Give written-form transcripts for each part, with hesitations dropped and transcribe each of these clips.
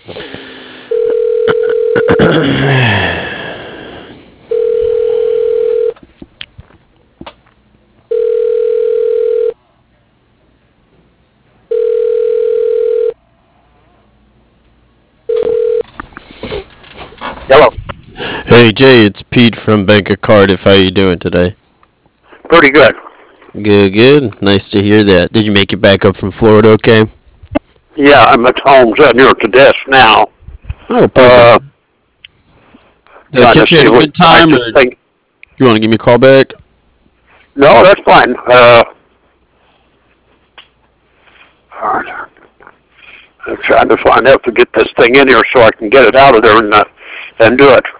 Hello. Hey Jay, it's Pete from Bank of Cardiff. How you doing today? Pretty good. Good, good. Nice to hear that. Did you make it back up from Florida okay? Yeah, I'm at home near to desk now. Oh, perfect. Uh, Did I Trying to catch you see at a what good I time, just or think. you want to give me a call back? No, that's fine. I'm trying to find out to get this thing in here so I can get it out of there and do it.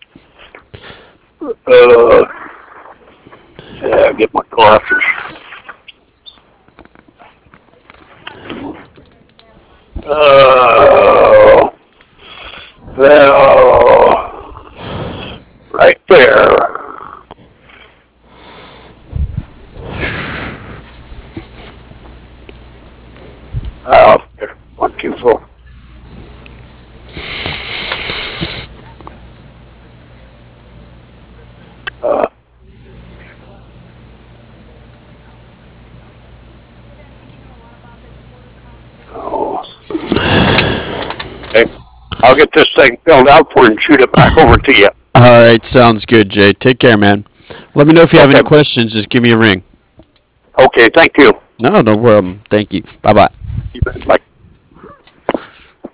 Uh, yeah, get my glasses. Uh, right there. There's 1, 2, 4. Uh, oh, okay. I'll get this thing filled out for you and shoot it back over to you. All right, sounds good, Jay. Take care, man. Let me know if you have Okay. any questions. Just give me a ring. Okay. Thank you. No, no problem. Thank you. Bye bye. Bye.